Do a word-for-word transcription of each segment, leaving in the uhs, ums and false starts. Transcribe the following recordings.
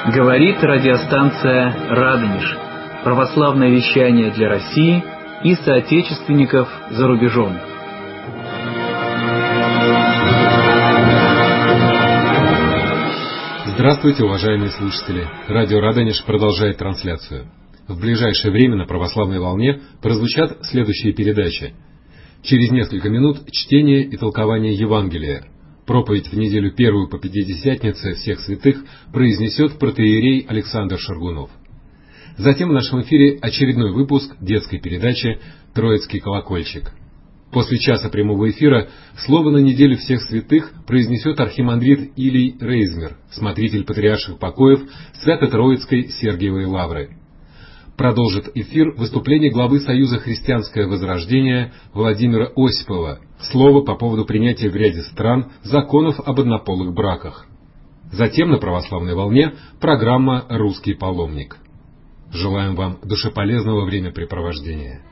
Говорит радиостанция «Радонеж». Православное вещание для России и соотечественников за рубежом. Здравствуйте, уважаемые слушатели! Радио «Радонеж» продолжает трансляцию. В ближайшее время на православной волне прозвучат следующие передачи. Через несколько минут чтение и толкование Евангелия. Проповедь в неделю первую по Пятидесятнице всех святых произнесет протоиерей Александр Шаргунов. Затем в нашем эфире очередной выпуск детской передачи «Троицкий колокольчик». После часа прямого эфира слово на неделю всех святых произнесет архимандрит Илий Рейзмер, смотритель патриарших покоев Свято-Троицкой Сергиевой Лавры. Продолжит эфир выступление главы Союза Христианское Возрождение Владимира Осипова, слово по поводу принятия в ряде стран законов об однополых браках. Затем на православной волне программа «Русский паломник». Желаем вам душеполезного времяпрепровождения.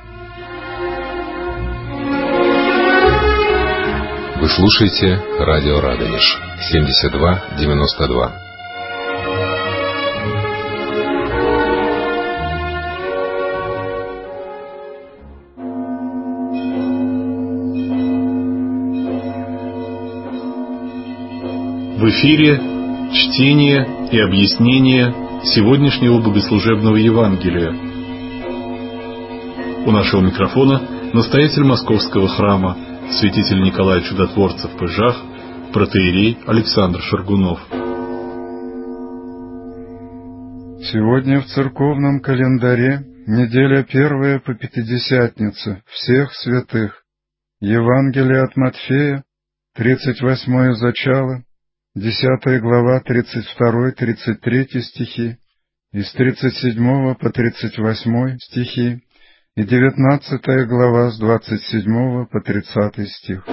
Вы слушаете радио «Радонеж» семьдесят два девяносто два. В эфире чтение и объяснение сегодняшнего богослужебного Евангелия. У нашего микрофона настоятель Московского храма, святитель Николай Чудотворцев Пыжах, протоиерей Александр Шаргунов. Сегодня в церковном календаре неделя первая по Пятидесятнице всех святых. Евангелие от Матфея, тридцать восьмое зачало, десятая глава, тридцать второй — тридцать третий стихи, и с тридцать седьмого по тридцать восьмой стихи, и девятнадцатая глава с двадцать седьмого по тридцатый стих.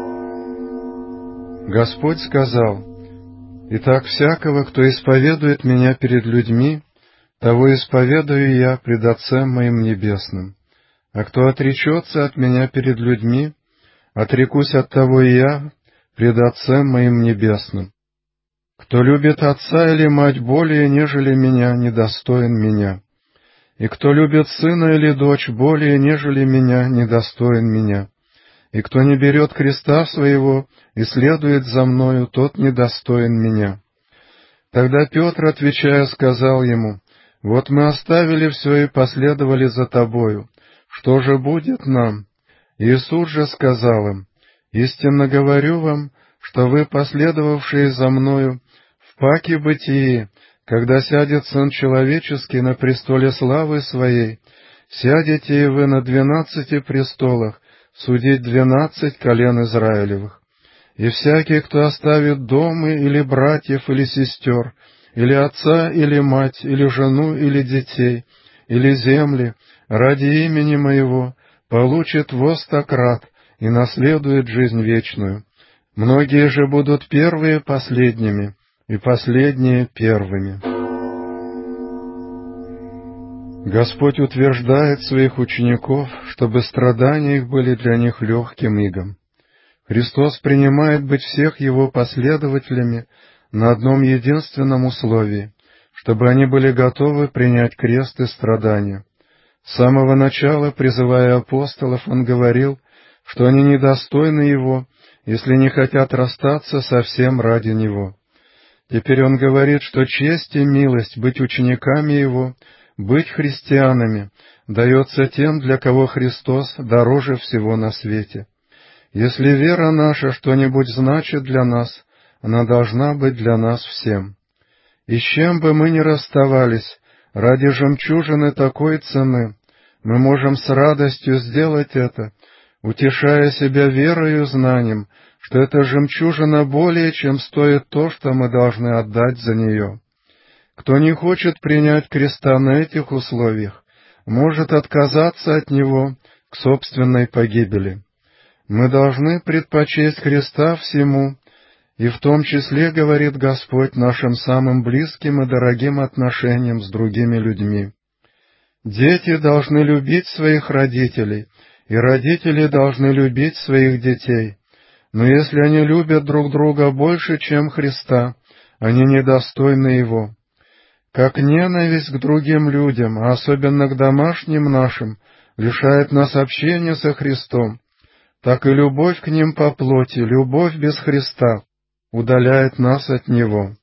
Господь сказал: «Итак, всякого, кто исповедует Меня перед людьми, того исповедую Я пред Отцем Моим Небесным. А кто отречется от Меня перед людьми, отрекусь от того и Я пред Отцем Моим Небесным. Кто любит отца или мать более, нежели Меня, недостоин Меня. И кто любит сына или дочь более, нежели Меня, недостоин Меня. И кто не берет креста своего и следует за Мною, тот недостоин Меня». Тогда Петр, отвечая, сказал ему: «Вот мы оставили все и последовали за Тобою. Что же будет нам?» Иисус же сказал им: «Истинно говорю вам, что вы, последовавшие за Мною, в паке бытии, когда сядет Сын Человеческий на престоле славы Своей, сядете и вы на двенадцати престолах судить двенадцать колен Израилевых. И всякий, кто оставит дома или братьев, или сестер, или отца, или мать, или жену, или детей, или земли, ради имени Моего, получит во сто крат и наследует жизнь вечную. Многие же будут первые последними, и последние первыми». Господь утверждает своих учеников, чтобы страдания их были для них легким игом. Христос принимает быть всех Его последователями на одном единственном условии, чтобы они были готовы принять крест и страдания. С самого начала, призывая апостолов, Он говорил, что они недостойны Его, если не хотят расстаться совсем ради Него. Теперь Он говорит, что честь и милость быть учениками Его, быть христианами, дается тем, для кого Христос дороже всего на свете. Если вера наша что-нибудь значит для нас, она должна быть для нас всем. И с чем бы мы ни расставались, ради жемчужины такой цены, мы можем с радостью сделать это, утешая себя верою и знанием, что эта жемчужина более чем стоит то, что мы должны отдать за нее. Кто не хочет принять креста на этих условиях, может отказаться от него к собственной погибели. Мы должны предпочесть Христа всему, и в том числе, говорит Господь, нашим самым близким и дорогим отношениям с другими людьми. Дети должны любить своих родителей, и родители должны любить своих детей. Но если они любят друг друга больше, чем Христа, они недостойны Его. Как ненависть к другим людям, а особенно к домашним нашим, лишает нас общения со Христом, так и любовь к ним по плоти, любовь без Христа, удаляет нас от Него.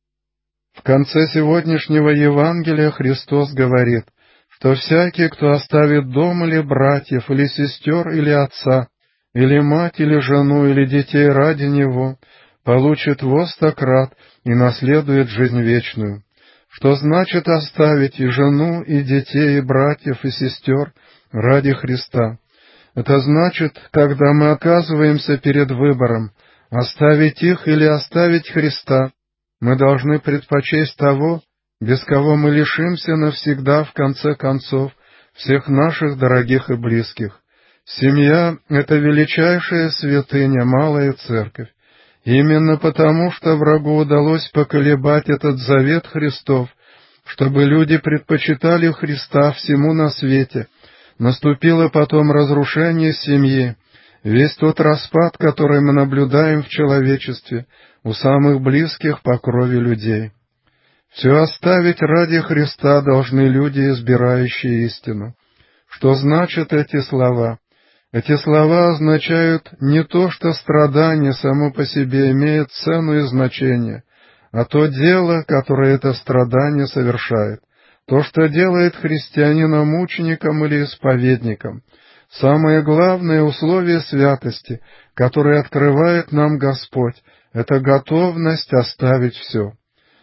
В конце сегодняшнего Евангелия Христос говорит, что всякий, кто оставит дом или братьев, или сестер, или отца, или мать, или жену, или детей ради Него, получит во сто крат и наследует жизнь вечную. Что значит оставить и жену, и детей, и братьев, и сестер ради Христа? Это значит, когда мы оказываемся перед выбором, оставить их или оставить Христа, мы должны предпочесть того, без кого мы лишимся навсегда, в конце концов, всех наших дорогих и близких. Семья — это величайшая святыня, малая церковь. Именно потому, что врагу удалось поколебать этот завет Христов, чтобы люди предпочитали Христа всему на свете, наступило потом разрушение семьи, весь тот распад, который мы наблюдаем в человечестве, у самых близких по крови людей. Все оставить ради Христа должны люди, избирающие истину. Что значат эти слова? Эти слова означают не то, что страдание само по себе имеет цену и значение, а то дело, которое это страдание совершает, то, что делает христианина мучеником или исповедником, самое главное условие святости, которое открывает нам Господь, это готовность оставить все.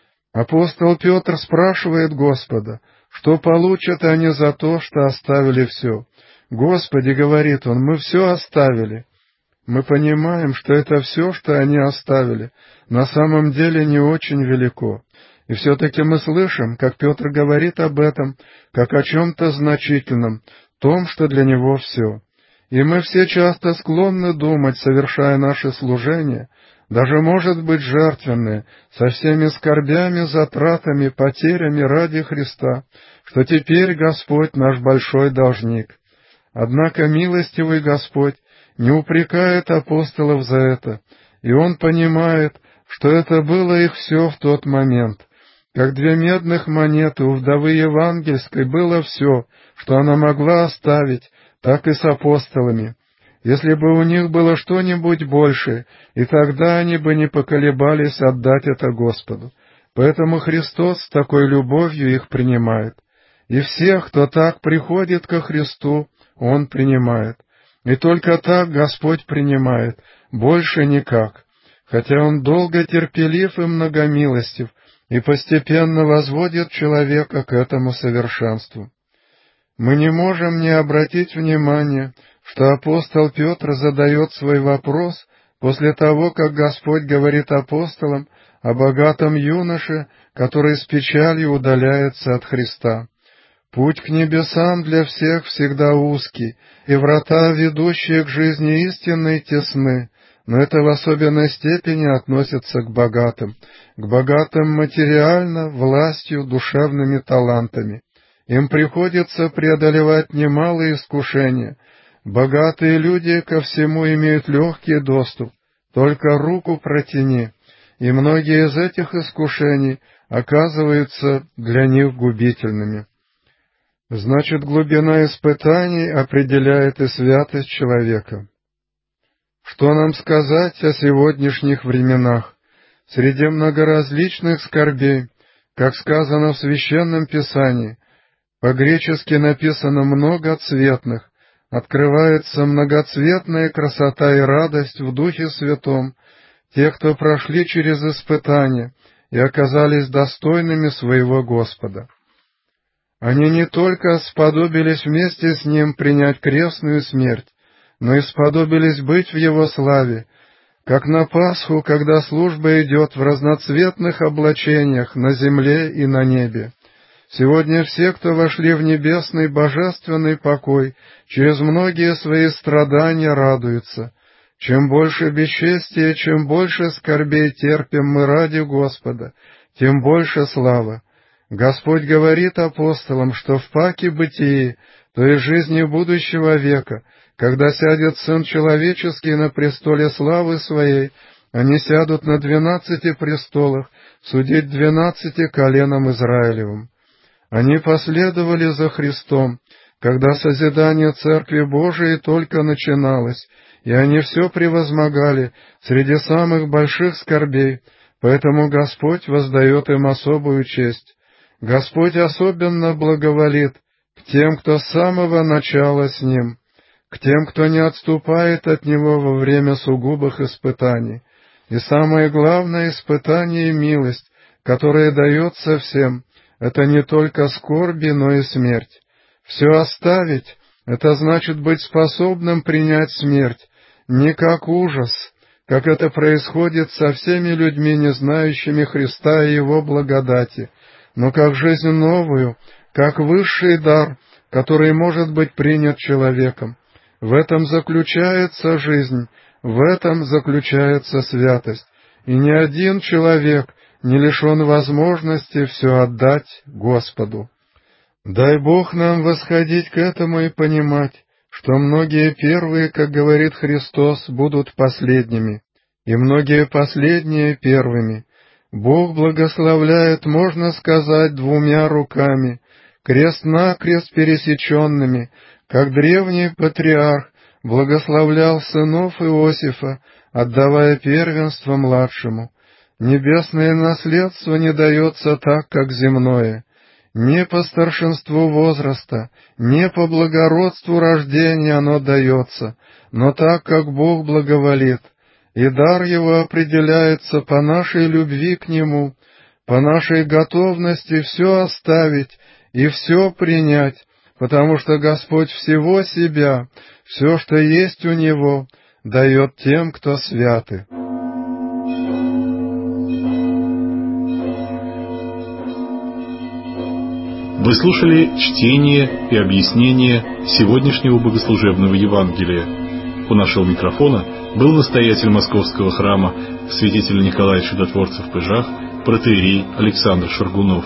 Апостол Петр спрашивает Господа, что получат они за то, что оставили все. «Господи, — говорит он, — мы все оставили». Мы понимаем, что это все, что они оставили, на самом деле не очень велико. И все-таки мы слышим, как Петр говорит об этом, как о чем-то значительном, том, что для него все. И мы все часто склонны думать, совершая наше служение, даже, может быть, жертвенные, со всеми скорбями, затратами, потерями ради Христа, что теперь Господь наш большой должник. Однако милостивый Господь не упрекает апостолов за это, и Он понимает, что это было их все в тот момент. Как две медных монеты у вдовы Евангельской было все, что она могла оставить, так и с апостолами. Если бы у них было что-нибудь большее, и тогда они бы не поколебались отдать это Господу. Поэтому Христос с такой любовью их принимает. И всех, кто так приходит ко Христу, Он принимает. И только так Господь принимает, больше никак. Хотя Он долго терпелив и многомилостив, и постепенно возводит человека к этому совершенству. Мы не можем не обратить внимание, что апостол Петр задает свой вопрос после того, как Господь говорит апостолам о богатом юноше, который с печалью удаляется от Христа. Путь к небесам для всех всегда узкий, и врата, ведущие к жизни истинной, тесны, но это в особенной степени относится к богатым, к богатым материально, властью, душевными талантами. Им приходится преодолевать немалые искушения. Богатые люди ко всему имеют легкий доступ, только руку протяни, и многие из этих искушений оказываются для них губительными. Значит, глубина испытаний определяет и святость человека. Что нам сказать о сегодняшних временах? Среди многоразличных скорбей, как сказано в Священном Писании, по-гречески написано «многоцветных», открывается многоцветная красота и радость в Духе Святом, тех, кто прошли через испытания и оказались достойными своего Господа. Они не только сподобились вместе с Ним принять крестную смерть, но и сподобились быть в Его славе, как на Пасху, когда служба идет в разноцветных облачениях на земле и на небе. Сегодня все, кто вошли в небесный божественный покой, через многие свои страдания радуются. Чем больше бесчестия, чем больше скорбей терпим мы ради Господа, тем больше слава. Господь говорит апостолам, что в паке бытии, то есть жизни будущего века, когда сядет Сын Человеческий на престоле славы Своей, Они сядут на двенадцати престолах, судить двенадцати коленам Израилевым. Они последовали за Христом, когда созидание Церкви Божией только начиналось, и они все превозмогали среди самых больших скорбей, поэтому Господь воздает им особую честь. Господь особенно благоволит к тем, кто с самого начала с Ним, к тем, кто не отступает от Него во время сугубых испытаний. И самое главное испытание и милость, которая дается всем, это не только скорби, но и смерть. Все оставить — это значит быть способным принять смерть, не как ужас, как это происходит со всеми людьми, не знающими Христа и Его благодати, но как жизнь новую, как высший дар, который может быть принят человеком. В этом заключается жизнь, в этом заключается святость, и ни один человек не лишен возможности все отдать Господу. Дай Бог нам восходить к этому и понимать, что многие первые, как говорит Христос, будут последними, и многие последние первыми. Бог благословляет, можно сказать, двумя руками, крест-накрест пересеченными, как древний патриарх благословлял сынов Иосифа, отдавая первенство младшему. Небесное наследство не дается так, как земное, не по старшинству возраста, не по благородству рождения оно дается, но так, как Бог благоволит, и дар его определяется по нашей любви к Нему, по нашей готовности все оставить и все принять, потому что Господь всего себя, все, что есть у Него, дает тем, кто святы. Вы слушали чтение и объяснение сегодняшнего богослужебного Евангелия. У нашего микрофона был настоятель Московского храма святитель Николай Чудотворцев в Пыжах, протоиерей Александр Шаргунов.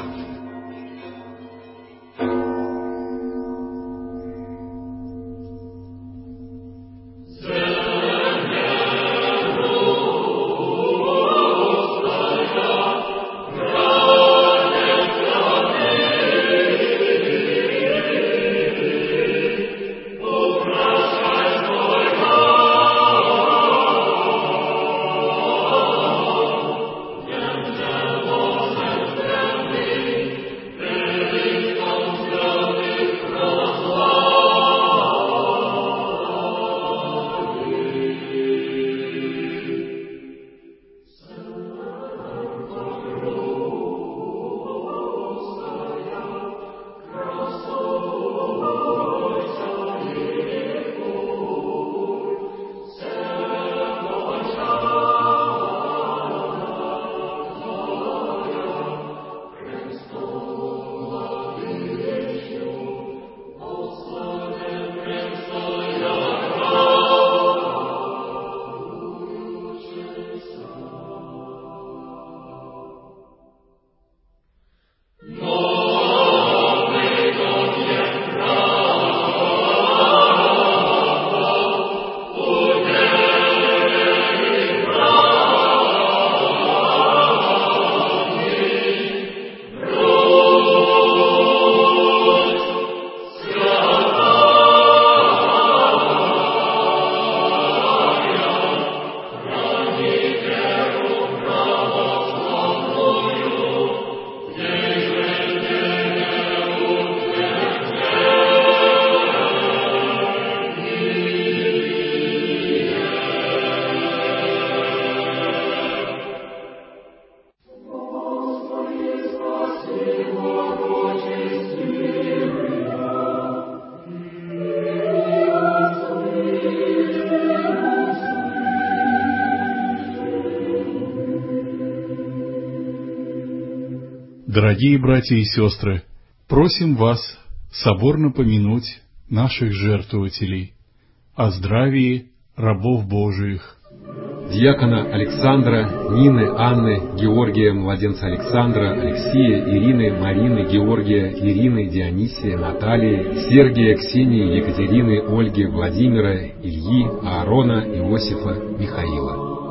Дорогие братья и сестры, просим вас соборно помянуть наших жертвователей, о здравии рабов Божиих. Дьякона Александра, Нины, Анны, Георгия, младенца Александра, Алексея, Ирины, Марины, Георгия, Ирины, Дионисия, Натальи, Сергия, Ксении, Екатерины, Ольги, Владимира, Ильи, Аарона, Иосифа, Михаила.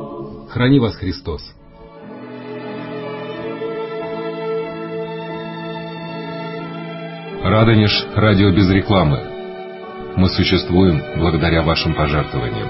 Храни вас Христос! Радонеж – радио без рекламы. Мы существуем благодаря вашим пожертвованиям.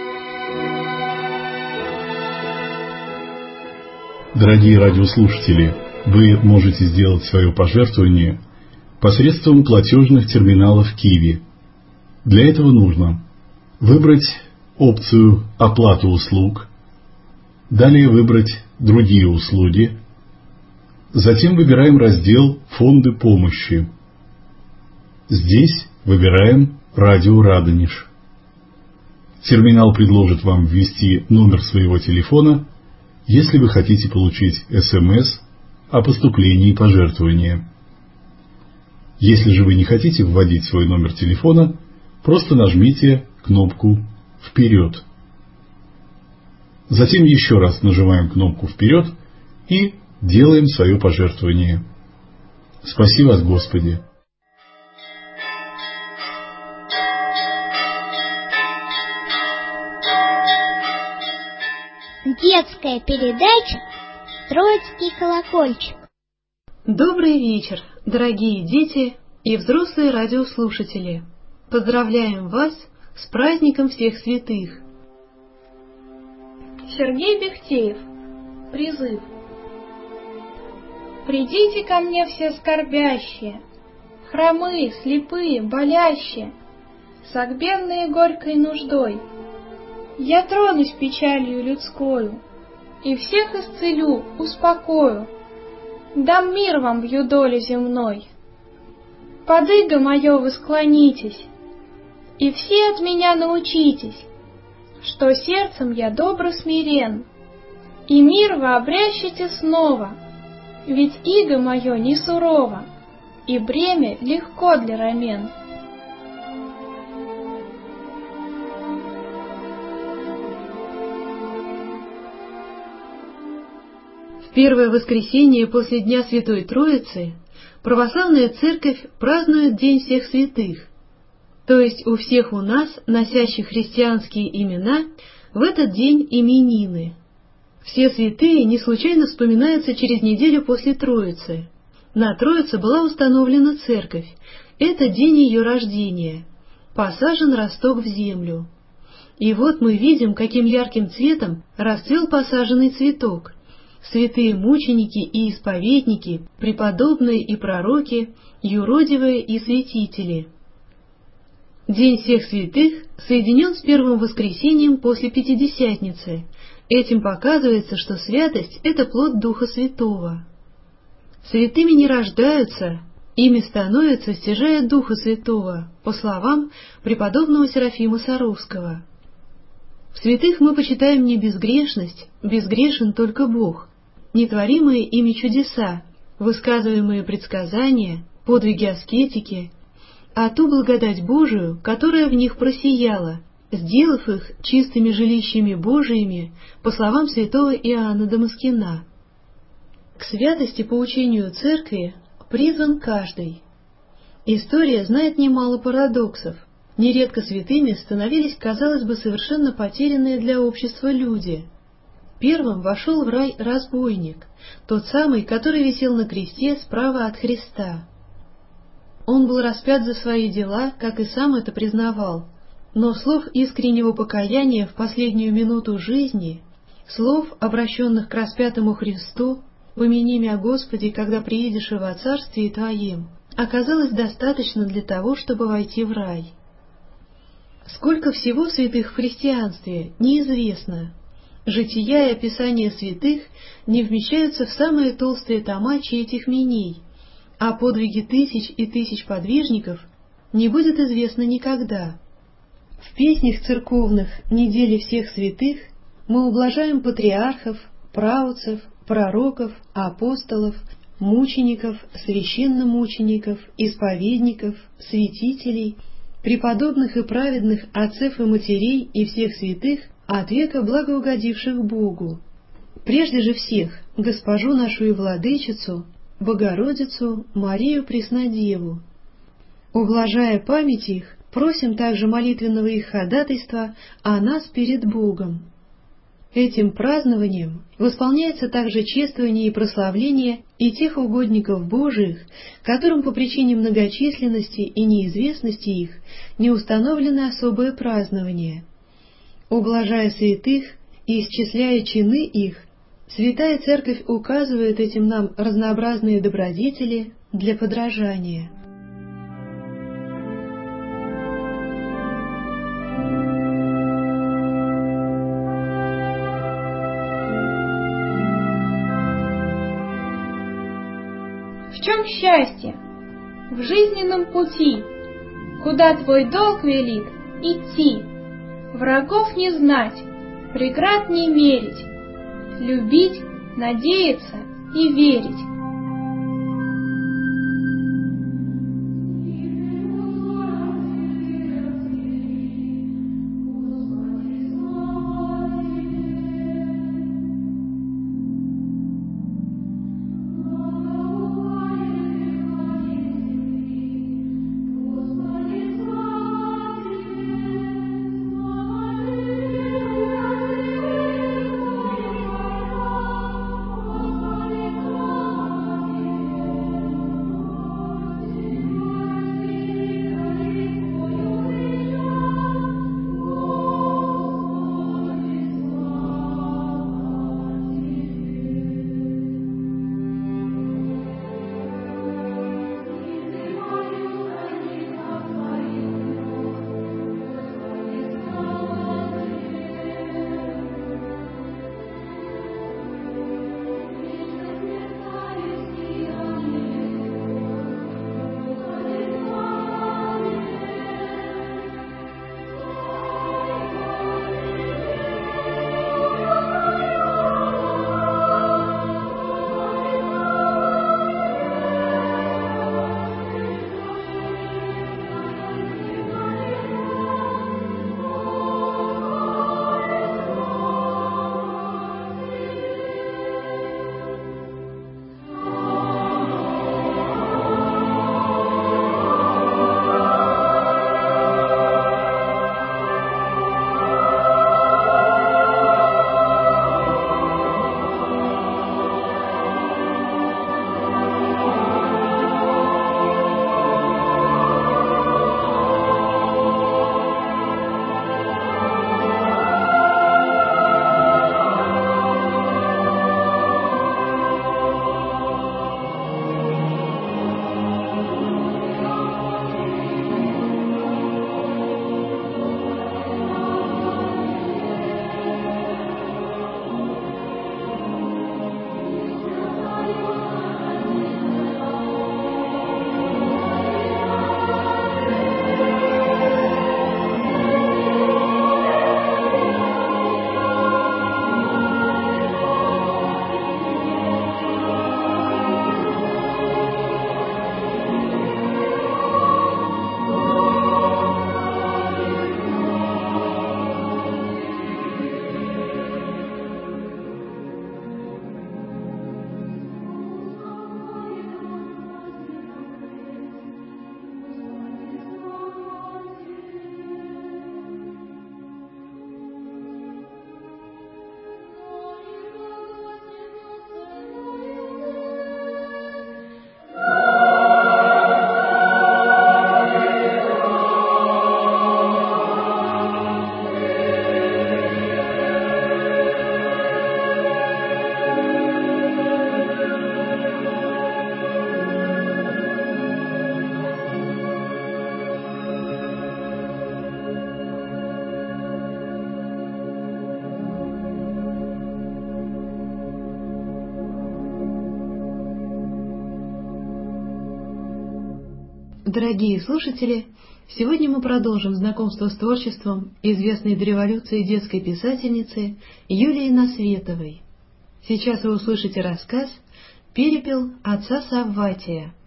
Дорогие радиослушатели, вы можете сделать свое пожертвование посредством платежных терминалов Киви. Для этого нужно выбрать опцию «Оплата услуг», далее выбрать «Другие услуги», затем выбираем раздел «Фонды помощи». Здесь выбираем «Радио Радонеж». Терминал предложит вам ввести номер своего телефона, если вы хотите получить СМС о поступлении пожертвования. Если же вы не хотите вводить свой номер телефона, просто нажмите кнопку «Вперед». Затем еще раз нажимаем кнопку «Вперед» и делаем свое пожертвование. Спаси вас, Господи! Детская передача «Троицкий колокольчик». Добрый вечер, дорогие дети и взрослые радиослушатели. Поздравляем вас с праздником всех святых. Сергей Бехтеев. Призыв. Придите ко мне все скорбящие, хромые, слепые, болящие, согбенные горькой нуждой. Я тронусь печалью людскою, и всех исцелю, успокою, дам мир вам в юдоле земной. Под иго мое вы склонитесь, и все от меня научитесь, что сердцем я добро смирен, и мир вы обрящете снова, ведь иго мое не сурово, и бремя легко для рамен. Первое воскресенье после Дня Святой Троицы православная церковь празднует День всех святых, то есть у всех у нас, носящих христианские имена, в этот день именины. Все святые не случайно вспоминаются через неделю после Троицы. На Троице была установлена церковь, это день ее рождения, посажен росток в землю. И вот мы видим, каким ярким цветом расцвел посаженный цветок. Святые мученики и исповедники, преподобные и пророки, юродивые и святители. День всех святых соединен с первым воскресением после Пятидесятницы. Этим показывается, что святость — это плод Духа Святого. Святыми не рождаются, ими становятся, стяжая Духа Святого, по словам преподобного Серафима Саровского. В святых мы почитаем не безгрешность, безгрешен только Бог, нетворимые ими чудеса, высказываемые предсказания, подвиги аскетики, а ту благодать Божию, которая в них просияла, сделав их чистыми жилищами Божиими, по словам святого Иоанна Дамаскина. К святости по учению Церкви призван каждый. История знает немало парадоксов. Нередко святыми становились, казалось бы, совершенно потерянные для общества люди. Первым вошел в рай разбойник, тот самый, который висел на кресте справа от Христа. Он был распят за свои дела, как и сам это признавал, но слов искреннего покаяния в последнюю минуту жизни, слов, обращенных к распятому Христу, «Помяни мя, Господи, когда приедешь и во Царствие Твоем», оказалось достаточно для того, чтобы войти в рай. Сколько всего святых в христианстве, неизвестно. Жития и описания святых не вмещаются в самые толстые тома чьих меней, а подвиги тысяч и тысяч подвижников не будет известно никогда. В песнях церковных «Недели всех святых» мы ублажаем патриархов, праотцев, пророков, апостолов, мучеников, священномучеников, исповедников, святителей, преподобных и праведных отцев и матерей и всех святых, от века благоугодивших Богу. Прежде же всех, Госпожу нашу и Владычицу, Богородицу Марию Преснодеву. Ублажая память их, просим также молитвенного их ходатайства о нас перед Богом. Этим празднованием восполняется также чествование и прославление и тех угодников Божиих, которым по причине многочисленности и неизвестности их не установлено особое празднование. Ублажая святых и исчисляя чины их, Святая Церковь указывает этим нам разнообразные добродетели для подражания. В чем счастье? В жизненном пути, куда твой долг велит идти, врагов не знать, преград не мерить, любить, надеяться и верить. Дорогие слушатели, сегодня мы продолжим знакомство с творчеством известной до революции детской писательницы Юлии Насветовой. Сейчас вы услышите рассказ «Перепел отца Савватия».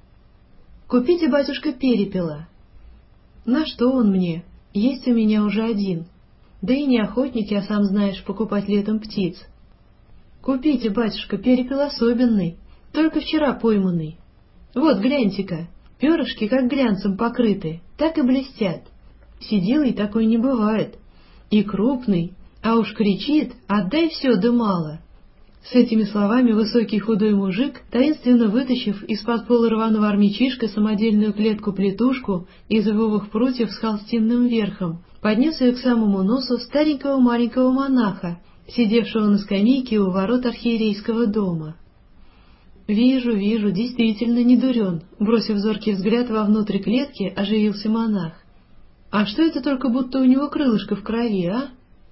«Купите, батюшка, перепела». «На что он мне? Есть у меня уже один. Да и не охотник, я сам знаешь, покупать летом птиц». «Купите, батюшка, перепел особенный, только вчера пойманный. Вот, гляньте-ка, перышки как глянцем покрыты, так и блестят. Сиделый такой не бывает. И крупный, а уж кричит: «Отдай все, да мало!» С этими словами высокий худой мужик, таинственно вытащив из-под пола рваного армячишка самодельную клетку-плетушку из ивовых прутьев с холстинным верхом, поднес ее к самому носу старенького маленького монаха, сидевшего на скамейке у ворот архиерейского дома. «Вижу, вижу, действительно не дурен», — бросив зоркий взгляд вовнутрь клетки, оживился монах. «А что это только будто у него крылышко в крови, а?»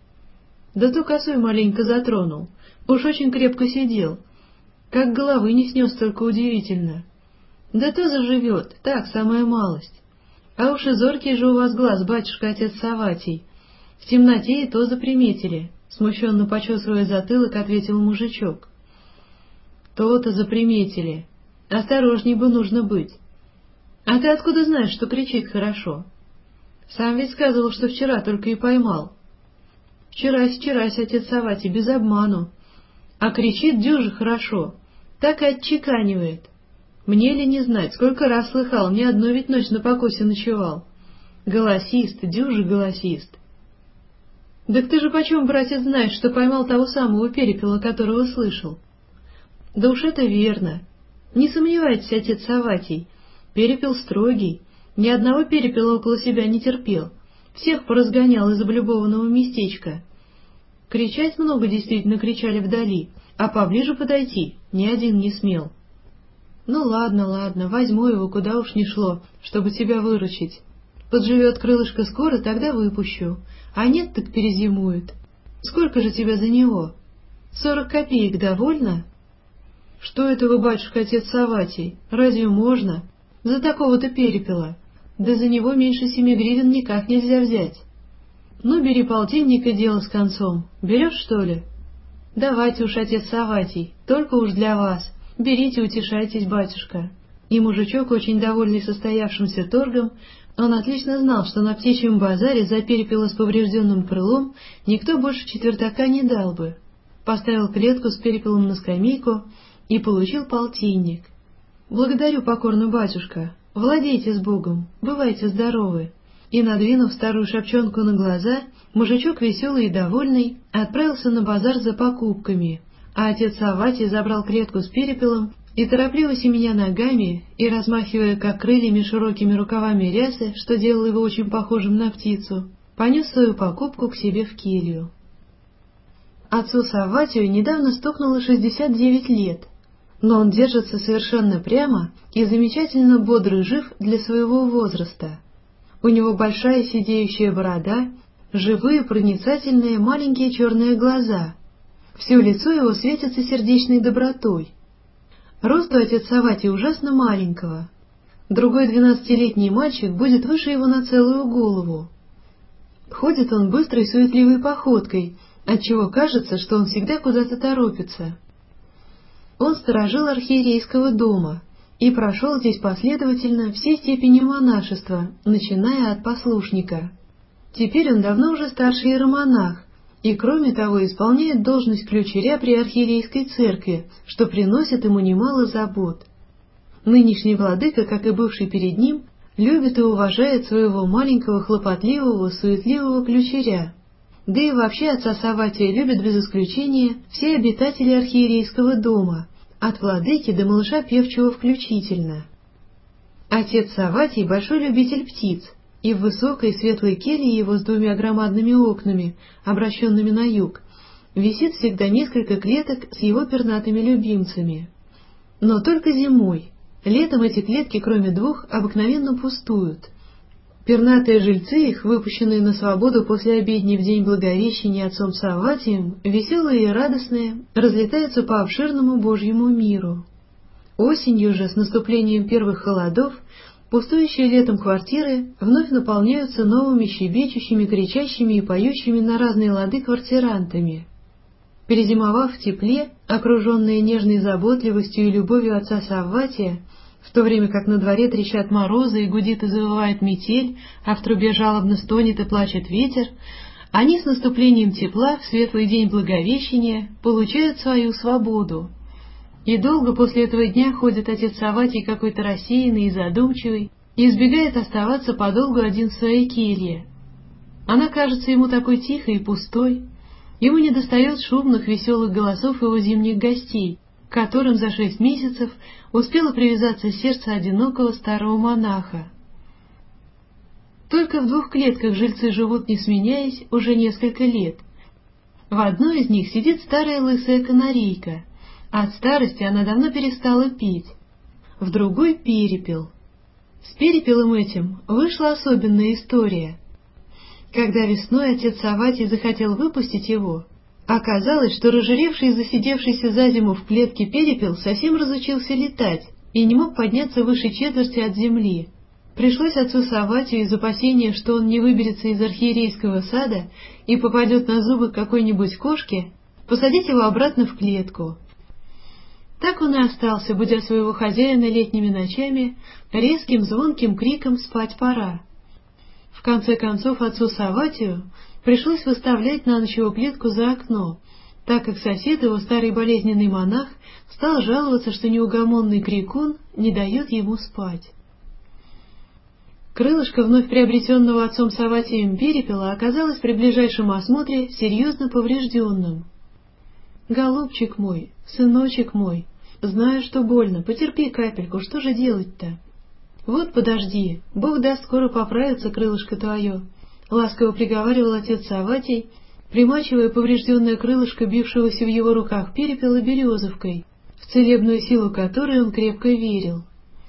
«Да то косой маленько затронул. Уж очень крепко сидел. Как головы не снес, только удивительно. Да то заживет, так, самая малость. А уж и зоркий же у вас глаз, батюшка, отец Савватий. В темноте и то заприметили», — смущенно почесывая затылок, ответил мужичок. «То-то заприметили. Осторожней бы нужно быть. А ты откуда знаешь, что кричит хорошо? Сам ведь сказывал, что вчера только и поймал». «Вчерась, вчерась, отец Савватий, без обману. А кричит дюже хорошо, так и отчеканивает. Мне ли не знать, сколько раз слыхал, ни одну ведь ночь на покосе ночевал. Голосист, дюже голосист». «Так ты же почем, братец, знаешь, что поймал того самого перепела, которого слышал?» «Да уж это верно. Не сомневайтесь, отец Савватий, перепел строгий, ни одного перепела около себя не терпел, всех поразгонял из облюбованного местечка. Кричать много действительно кричали вдали, а поближе подойти ни один не смел. Ну ладно, ладно, возьму его, куда уж ни шло, чтобы тебя выручить. Подживет крылышко скоро, тогда выпущу, а нет, так перезимует. Сколько же тебя за него? Сорок копеек довольно?» «Что это вы, батюшка, отец Савватий, разве можно? За такого-то перепела. Да за него меньше семи гривен никак нельзя взять. Ну, бери полтинник и дело с концом. Берешь, что ли?» «Давайте уж, отец Савватий, только уж для вас. Берите, утешайтесь, батюшка». И мужичок, очень довольный состоявшимся торгом, он отлично знал, что на птичьем базаре за перепела с поврежденным крылом никто больше четвертака не дал бы. Поставил клетку с перепелом на скамейку и получил полтинник. «Благодарю покорно, батюшка. Владейте с Богом, бывайте здоровы». И, надвинув старую шапчонку на глаза, мужичок веселый и довольный отправился на базар за покупками, а отец Савватий забрал клетку с перепелом и, торопливо семеня ногами и размахивая как крыльями широкими рукавами рясы, что делало его очень похожим на птицу, понес свою покупку к себе в келью. Отцу Савватию недавно стукнуло шестьдесят девять лет, но он держится совершенно прямо и замечательно бодр и жив для своего возраста. У него большая сидеющая борода, живые проницательные маленькие черные глаза. Все лицо его светится сердечной добротой. Росту отец Савватий ужасно маленького. Другой двенадцатилетний мальчик будет выше его на целую голову. Ходит он быстрой суетливой походкой, отчего кажется, что он всегда куда-то торопится. Он сторожил архиерейского дома и прошел здесь последовательно все степени монашества, начиная от послушника. Теперь он давно уже старший иеромонах, и кроме того исполняет должность ключаря при архиерейской церкви, что приносит ему немало забот. Нынешний владыка, как и бывший перед ним, любит и уважает своего маленького хлопотливого, суетливого ключаря. Да и вообще отца Савватия любят без исключения все обитатели архиерейского дома, от владыки до малыша певчего включительно. Отец Савватий большой любитель птиц, и в высокой светлой келье его с двумя громадными окнами, обращенными на юг, висит всегда несколько клеток с его пернатыми любимцами. Но только зимой. Летом эти клетки, кроме двух, обыкновенно пустуют. Пернатые жильцы их, выпущенные на свободу после обедни в день Благовещения отцом Савватием, веселые и радостные, разлетаются по обширному Божьему миру. Осенью же, с наступлением первых холодов, пустующие летом квартиры вновь наполняются новыми щебечущими, кричащими и поющими на разные лады квартирантами. Перезимовав в тепле, окруженные нежной заботливостью и любовью отца Савватия, в то время как на дворе трещат морозы и гудит и завывает метель, а в трубе жалобно стонет и плачет ветер, они с наступлением тепла в светлый день Благовещения получают свою свободу. И долго после этого дня ходит отец Савватий какой-то рассеянный и задумчивый, и избегает оставаться подолгу один в своей келье. Она кажется ему такой тихой и пустой, Ему недостает шумных, веселых голосов его зимних гостей, к которым за шесть месяцев успело привязаться сердце одинокого старого монаха. Только в двух клетках жильцы живут, не сменяясь, уже несколько лет. В одной из них сидит старая лысая канарейка. От старости она давно перестала петь. В другой — перепел. С перепелом этим вышла особенная история. Когда весной отец Савватий захотел выпустить его, оказалось, что разжиревший и засидевшийся за зиму в клетке перепел совсем разучился летать и не мог подняться выше четверти от земли. Пришлось отцу Савватию из опасения, что он не выберется из архиерейского сада и попадет на зубы какой-нибудь кошки, посадить его обратно в клетку. Так он и остался, будя своего хозяина летними ночами, резким звонким криком «спать пора». В конце концов отцу Савватию пришлось выставлять на ночь его клетку за окно, так как сосед, его старый болезненный монах, стал жаловаться, что неугомонный крикун не дает ему спать. Крылышко вновь приобретенного отцом Савватием перепела оказалось при ближайшем осмотре серьезно поврежденным. «Голубчик мой, сыночек мой, знаю, что больно, потерпи капельку, что же делать-то?» «Вот подожди, Бог даст, скоро поправится крылышко твое», — ласково приговаривал отец Савватий, примачивая поврежденное крылышко бившегося в его руках перепела березовкой, в целебную силу которой он крепко верил.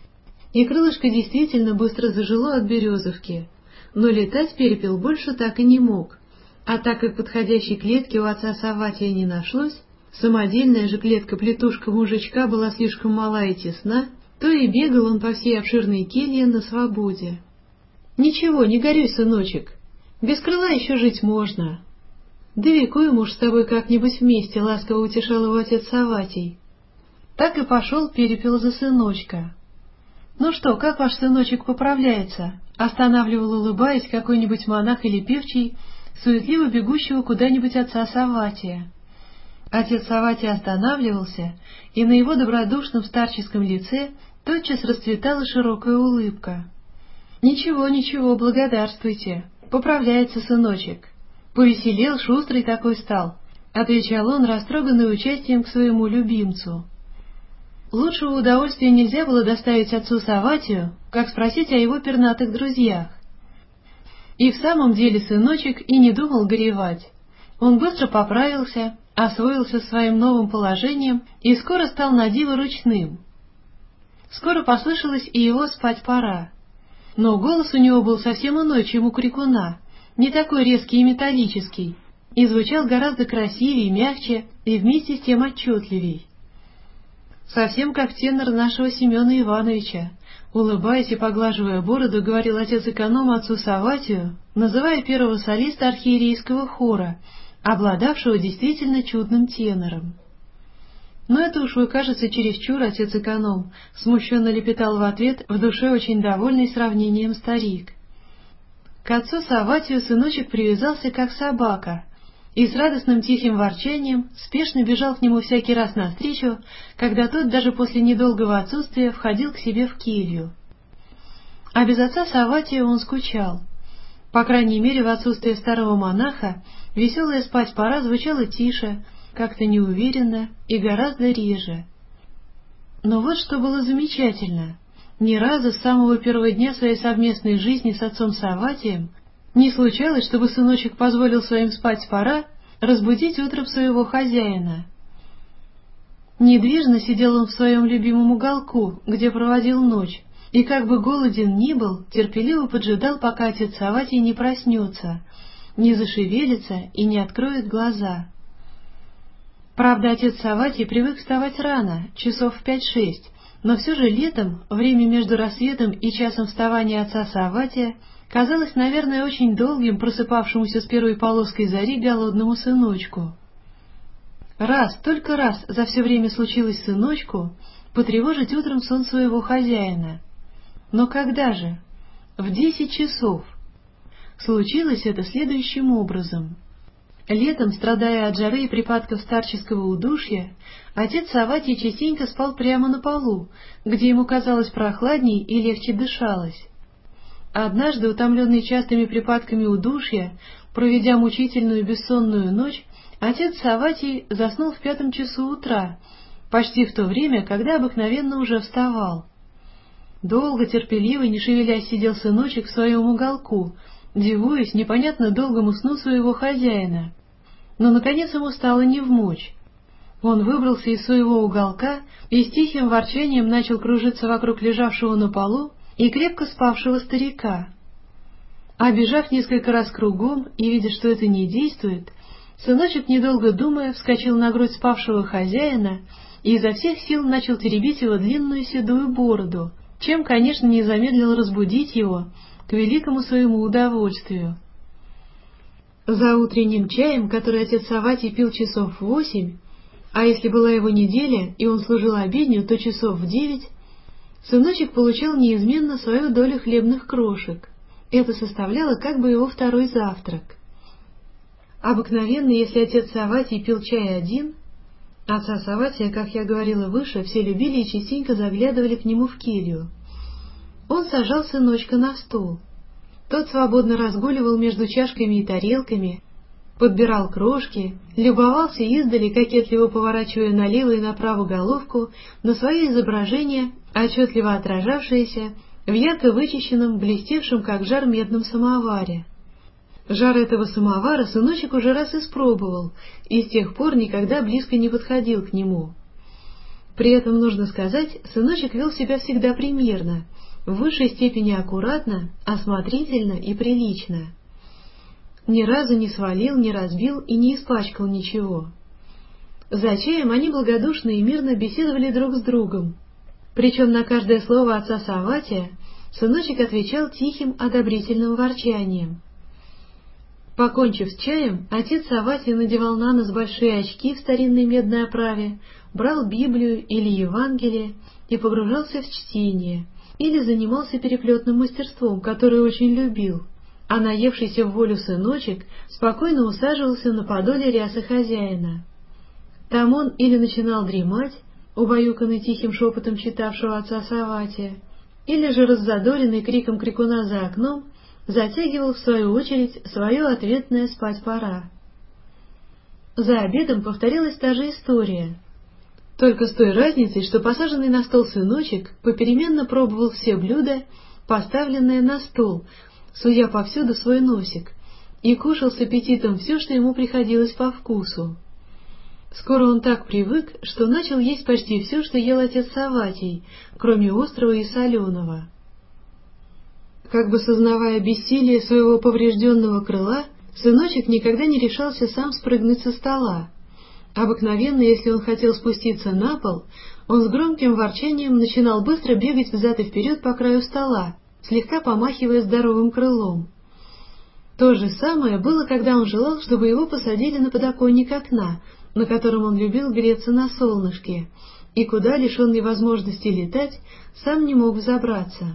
И крылышко действительно быстро зажило от березовки, но летать перепел больше так и не мог, а так как подходящей клетки у отца Савватия не нашлось, самодельная же клетка-плетушка мужичка была слишком мала и тесна, то и бегал он по всей обширной келье на свободе. «Ничего, не горюй, сыночек, без крыла еще жить можно. Да векуем уж с тобой как-нибудь вместе», — ласково утешал его отец Савватий. Так и пошел перепел за сыночка. «Ну что, как ваш сыночек поправляется?» — останавливал, улыбаясь, какой-нибудь монах или певчий, суетливо бегущего куда-нибудь отца Савватия. Отец Савватий останавливался, и на его добродушном старческом лице тотчас расцветала широкая улыбка. «Ничего, ничего, благодарствуйте, поправляется сыночек. Повеселел, шустрый такой стал», — отвечал он, растроганный участием к своему любимцу. Лучшего удовольствия нельзя было доставить отцу Савватию, как спросить о его пернатых друзьях. И в самом деле сыночек и не думал горевать. Он быстро поправился, освоился своим новым положением и скоро стал на диво ручным. Скоро послышалось и его «спать пора». Но голос у него был совсем иной, чем у крикуна, не такой резкий и металлический, и звучал гораздо красивее, мягче и вместе с тем отчетливей. «Совсем как тенор нашего Семена Ивановича», — улыбаясь и поглаживая бороду, говорил отец-эконом отцу Савватию, называя первого солиста архиерейского хора, обладавшего действительно чудным тенором. «Но это уж вы, кажется, чересчур, отец-эконом», — смущенно лепетал в ответ, в душе очень довольный сравнением старик. К отцу Савватию сыночек привязался как собака, и с радостным тихим ворчанием спешно бежал к нему всякий раз навстречу, когда тот даже после недолгого отсутствия входил к себе в келью. А без отца Савватия он скучал. По крайней мере, в отсутствие старого монаха веселая «спать пора» звучала тише, как-то неуверенно и гораздо реже. Но вот что было замечательно. Ни разу с самого первого дня своей совместной жизни с отцом Савватием не случалось, чтобы сыночек позволил своим «спать пора» разбудить утром своего хозяина. Недвижно сидел он в своем любимом уголку, где проводил ночь, и как бы голоден ни был, терпеливо поджидал, пока отец Савватий не проснется, не зашевелится и не откроет глаза. Правда, отец Савватий привык вставать рано, часов в пять-шесть, но все же летом, время между рассветом и часом вставания отца Савватия, казалось, наверное, очень долгим просыпавшемуся с первой полоской зари голодному сыночку. Раз, только раз за все время случилось сыночку потревожить утром сон своего хозяина. Но когда же? В десять часов. Случилось это следующим образом. Летом, страдая от жары и припадков старческого удушья, отец Савватий частенько спал прямо на полу, где ему казалось прохладней и легче дышалось. Однажды, утомленный частыми припадками удушья, проведя мучительную бессонную ночь, отец Савватий заснул в пятом часу утра, почти в то время, когда обыкновенно уже вставал. Долго, терпеливо, не шевелясь, сидел сыночек в своем уголку, дивуясь непонятно долгому сну своего хозяина. Но, наконец, ему стало невмочь. Он выбрался из своего уголка и с тихим ворчанием начал кружиться вокруг лежавшего на полу и крепко спавшего старика. Обежав несколько раз кругом и видя, что это не действует, сыночек, недолго думая, вскочил на грудь спавшего хозяина и изо всех сил начал теребить его длинную седую бороду, чем, конечно, не замедлил разбудить его к великому своему удовольствию. За утренним чаем, который отец Савватий пил часов в восемь, а если была его неделя, и он служил обедню, то часов в девять, сыночек получал неизменно свою долю хлебных крошек. Это составляло как бы его второй завтрак. Обыкновенно, если отец Савватий пил чай один, отца Савватия, как я говорила выше, все любили и частенько заглядывали к нему в келью, он сажал сыночка на стол. Тот свободно разгуливал между чашками и тарелками, подбирал крошки, любовался издали, кокетливо поворачивая налево и направо головку на свое изображение, отчетливо отражавшееся в ярко вычищенном, блестевшем как жар медном самоваре. Жар этого самовара сыночек уже раз испробовал, и с тех пор никогда близко не подходил к нему. При этом, нужно сказать, сыночек вел себя всегда примерно, в высшей степени аккуратно, осмотрительно и прилично. Ни разу не свалил, не разбил и не испачкал ничего. За чаем они благодушно и мирно беседовали друг с другом. Причем на каждое слово отца Савватия сыночек отвечал тихим одобрительным ворчанием. Покончив с чаем, отец Савватий надевал на нос большие очки в старинной медной оправе, брал Библию или Евангелие и погружался в чтение, или занимался переплетным мастерством, которое очень любил, а наевшийся в волю сыночек спокойно усаживался на подоле рясы хозяина. Там он или начинал дремать, убаюканный тихим шепотом читавшего отца Савватия, или же, раззадоренный криком крикуна за окном, затягивал в свою очередь свое ответное «спать пора». За обедом повторилась та же история, только с той разницей, что посаженный на стол сыночек попеременно пробовал все блюда, поставленные на стол, суя повсюду свой носик, и кушал с аппетитом все, что ему приходилось по вкусу. Скоро он так привык, что начал есть почти все, что ел отец Савватий, кроме острого и соленого. Как бы сознавая бессилие своего поврежденного крыла, сыночек никогда не решался сам спрыгнуть со стола. Обыкновенно, если он хотел спуститься на пол, он с громким ворчанием начинал быстро бегать взад и вперед по краю стола, слегка помахивая здоровым крылом. То же самое было, когда он желал, чтобы его посадили на подоконник окна, на котором он любил греться на солнышке, и куда, лишенный возможности летать, сам не мог взобраться.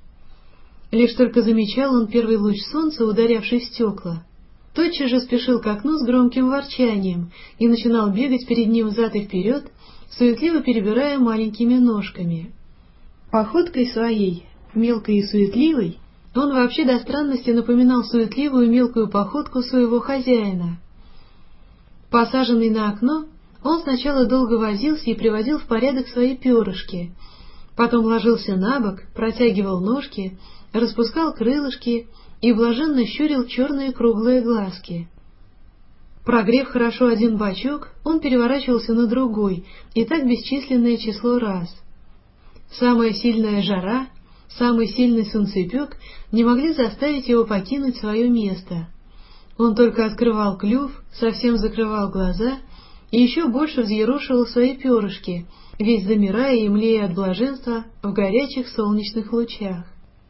Лишь только замечал он первый луч солнца, ударявший в стекла, тотчас же спешил к окну с громким ворчанием и начинал бегать перед ним взад и вперед, суетливо перебирая маленькими ножками. Походкой своей, мелкой и суетливой, он вообще до странности напоминал суетливую мелкую походку своего хозяина. Посаженный на окно, он сначала долго возился и приводил в порядок свои перышки, потом ложился на бок, протягивал ножки, распускал крылышки и блаженно щурил черные круглые глазки. Прогрев хорошо один бочок, он переворачивался на другой, и так бесчисленное число раз. Самая сильная жара, самый сильный солнцепек не могли заставить его покинуть свое место. Он только открывал клюв, совсем закрывал глаза и еще больше взъерошивал свои перышки, весь замирая и млея от блаженства в горячих солнечных лучах.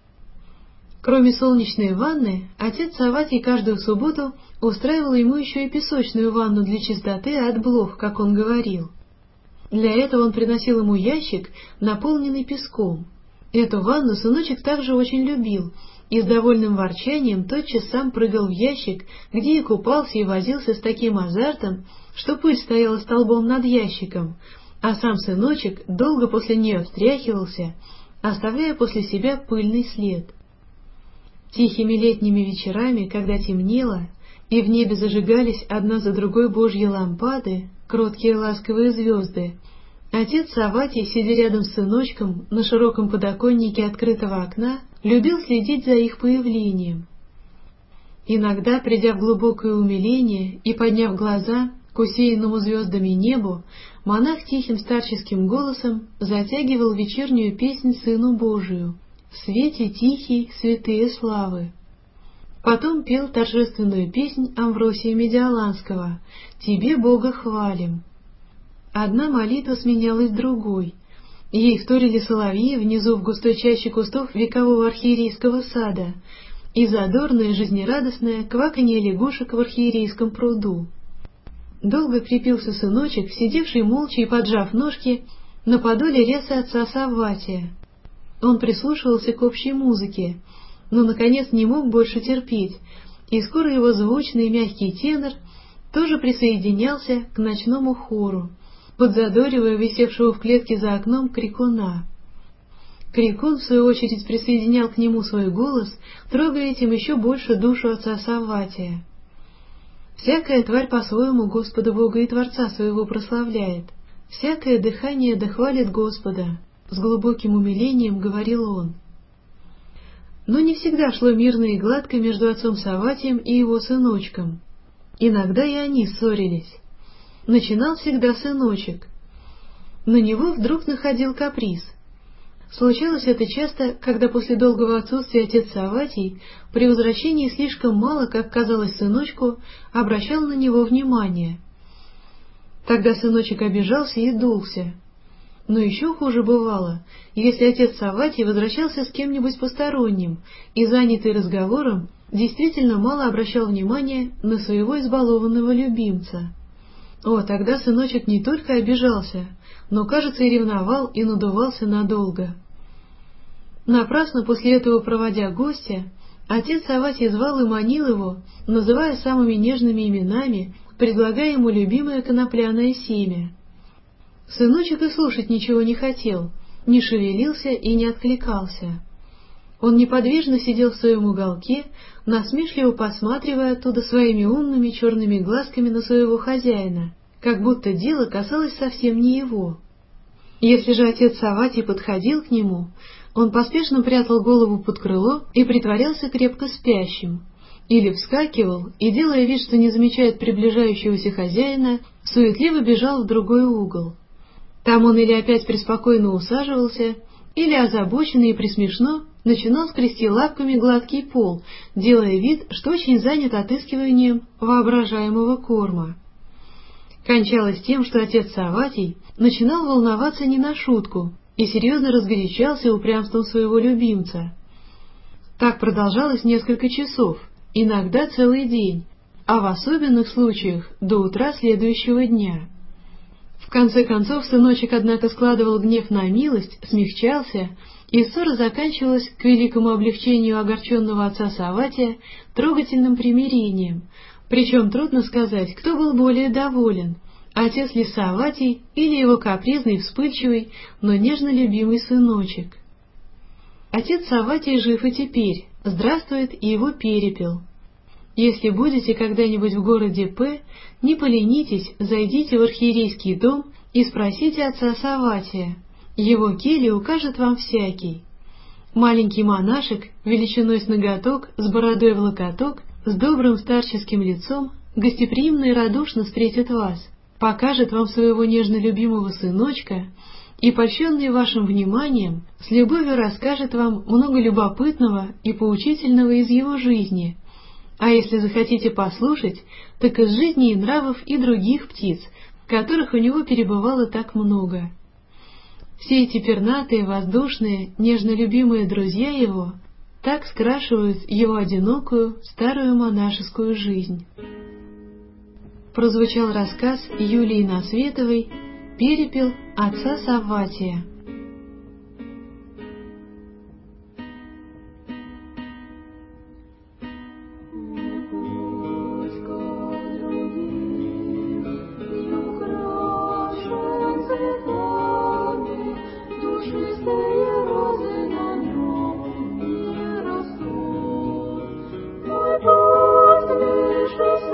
Кроме солнечной ванны, отец Савватий каждую субботу устраивал ему еще и песочную ванну для чистоты от блох, как он говорил. Для этого он приносил ему ящик, наполненный песком. Эту ванну сыночек также очень любил, и с довольным ворчанием тотчас сам прыгал в ящик, где и купался и возился с таким азартом, что пыль стояла столбом над ящиком, а сам сыночек долго после нее встряхивался, оставляя после себя пыльный след. Тихими летними вечерами, когда темнело, и в небе зажигались одна за другой божьи лампады, кроткие ласковые звезды, отец Савватий, сидя рядом с сыночком на широком подоконнике открытого окна, любил следить за их появлением. Иногда, придя в глубокое умиление и подняв глаза к усеянному звездами небу, монах тихим старческим голосом затягивал вечернюю песнь Сыну Божию «В свете тихий, святые славы». Потом пел торжественную песнь Амвросия Медиаланского «Тебе, Бога, хвалим». Одна молитва сменялась другой. Ей вторили соловьи внизу в густой чаще кустов векового архиерейского сада и задорное, жизнерадостное кваканье лягушек в архиерейском пруду. Долго крепился сыночек, сидевший молча и поджав ножки на подоле рясы отца Савватия. Он прислушивался к общей музыке, но, наконец, не мог больше терпеть, и скоро его звучный мягкий тенор тоже присоединялся к ночному хору, подзадоривая висевшего в клетке за окном крикуна. Крикун, в свою очередь, присоединял к нему свой голос, трогая этим еще больше душу отца Савватия. «Всякая тварь по-своему Господа Бога и Творца своего прославляет, всякое дыхание дохвалит Господа», — с глубоким умилением говорил он. Но не всегда шло мирно и гладко между отцом Савватием и его сыночком. Иногда и они ссорились. Начинал всегда сыночек. На него вдруг находил каприз. Случалось это часто, когда после долгого отсутствия отец Савватий при возвращении слишком мало, как казалось сыночку, обращал на него внимание. Тогда сыночек обижался и дулся. Но еще хуже бывало, если отец Савватий возвращался с кем-нибудь посторонним и, занятый разговором, действительно мало обращал внимания на своего избалованного любимца. О, тогда сыночек не только обижался, но, кажется, и ревновал и надувался надолго. Напрасно после этого, проводя гостя, отец Савватий звал и манил его, называя самыми нежными именами, предлагая ему любимое конопляное семя. Сыночек и слушать ничего не хотел, не шевелился и не откликался. Он неподвижно сидел в своем уголке, насмешливо посматривая оттуда своими умными черными глазками на своего хозяина, как будто дело касалось совсем не его. Если же отец Савватий подходил к нему, он поспешно прятал голову под крыло и притворялся крепко спящим, или вскакивал и, делая вид, что не замечает приближающегося хозяина, суетливо бежал в другой угол. Там он или опять преспокойно усаживался, или, озабоченный и присмешно, начинал скрести лапками гладкий пол, делая вид, что очень занят отыскиванием воображаемого корма. Кончалось тем, что отец Савватий начинал волноваться не на шутку и серьезно разгорячался упрямством своего любимца. Так продолжалось несколько часов, иногда целый день, а в особенных случаях до утра следующего дня. В конце концов сыночек, однако, складывал гнев на милость, смягчался, и ссора заканчивалась, к великому облегчению огорченного отца Савватия, трогательным примирением, причем трудно сказать, кто был более доволен, отец ли Савватий или его капризный, вспыльчивый, но нежно любимый сыночек. Отец Савватий жив и теперь, здравствует и его перепел. Если будете когда-нибудь в городе П, не поленитесь, зайдите в архиерейский дом и спросите отца Савватия. Его келью укажет вам всякий. Маленький монашек, величиной с ноготок, с бородой в локоток, с добрым старческим лицом, гостеприимно и радушно встретит вас, покажет вам своего нежно любимого сыночка и, польщенный вашим вниманием, с любовью расскажет вам много любопытного и поучительного из его жизни. А если захотите послушать, так из жизни и нравов и других птиц, которых у него перебывало так много. Все эти пернатые, воздушные, нежно любимые друзья его так скрашивают его одинокую, старую монашескую жизнь. Прозвучал рассказ Юлии Насветовой «Перепел отца Савватия». Пусть лишь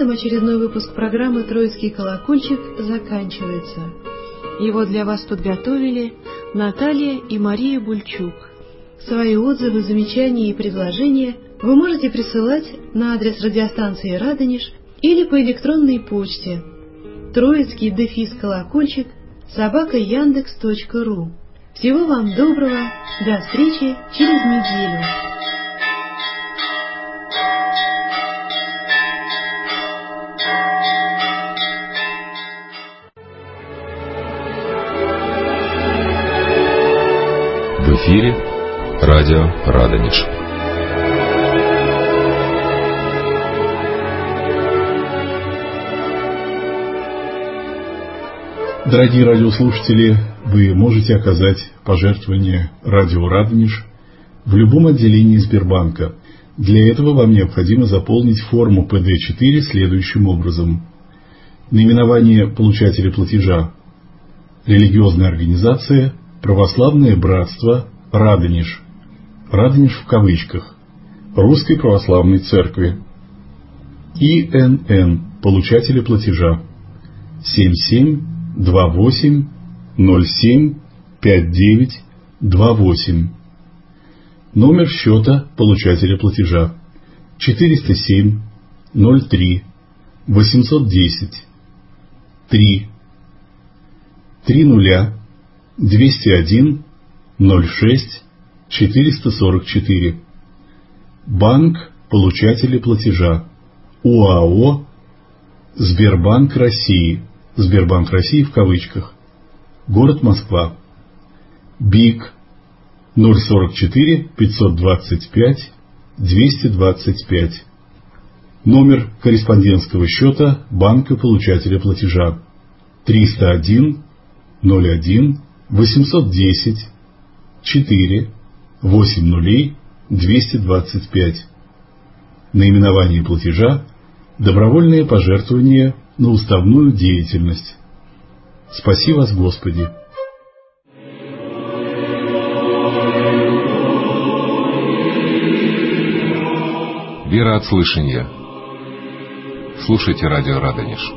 этом очередной выпуск программы «Троицкий колокольчик» заканчивается. Его для вас подготовили Наталья и Мария Бульчук. Свои отзывы, замечания и предложения вы можете присылать на адрес радиостанции «Радонеж» или по электронной почте троицкий дефис колокольчик собака яндекс точка ру. Всего вам доброго, до встречи через неделю. В эфире радио Радонеж. Дорогие радиослушатели, вы можете оказать пожертвование радио Радонеж в любом отделении Сбербанка. Для этого вам необходимо заполнить форму пэ дэ четыре следующим образом. Наименование получателя платежа: религиозная организация «Православное братство Радонеж», Радонеж в кавычках, Русской Православной Церкви. и эн эн получателя платежа семь семь два восемь ноль семь пять девять два восемь. Номер счета получателя платежа четыреста семь ноль три восемьсот десять три три нуля двести один ноль шесть четыреста сорок четыре. Банк получателя платежа УАО Сбербанк России, Сбербанк России в кавычках, город Москва. БИК ноль сорок четыре пятьсот двадцать пять двести двадцать пять. Номер корреспондентского счета банка получателя платежа триста один ноль один восемьсот десять четыре восемь нулей двести двадцать пять. Наименование платежа: добровольное пожертвование на уставную деятельность. Спаси вас, Господи! Вера от слышания. Слушайте радио Радонеж.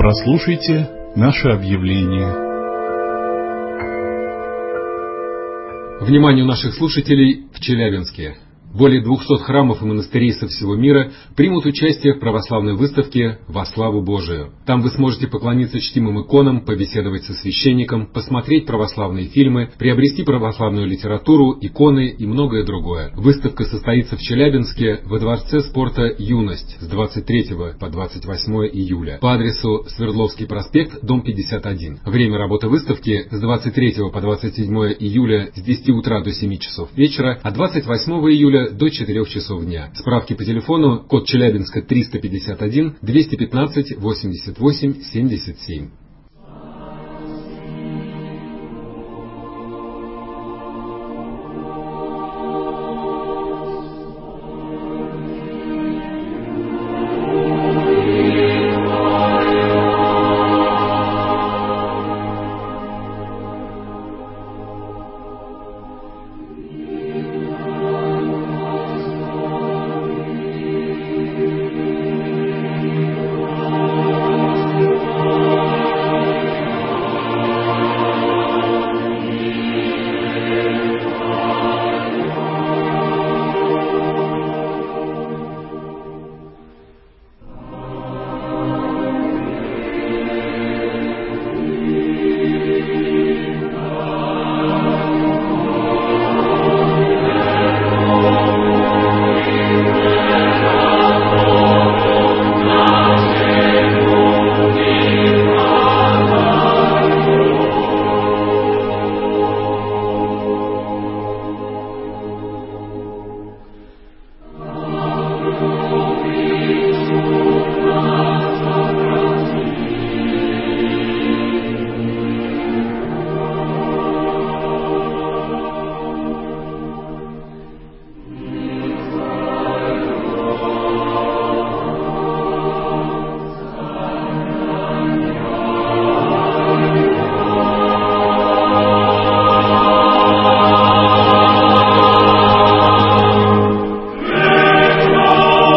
Прослушайте наше объявление. Вниманию наших слушателей в Челябинске. Более двухсот храмов и монастырей со всего мира примут участие в православной выставке «Во славу Божию». Там вы сможете поклониться чтимым иконам, побеседовать со священником, посмотреть православные фильмы, приобрести православную литературу, иконы и многое другое. Выставка состоится в Челябинске во Дворце спорта «Юность» с двадцать третьего по двадцать восьмое июля по адресу Свердловский проспект, дом пятьдесят один. Время работы выставки с двадцать третьего по двадцать седьмое июля с десяти утра до семи часов вечера, а двадцать восьмого июля до четырёх часов дня. Справки по телефону, код Челябинска триста пятьдесят один двести пятнадцать восемьдесят восемь семьдесят семь.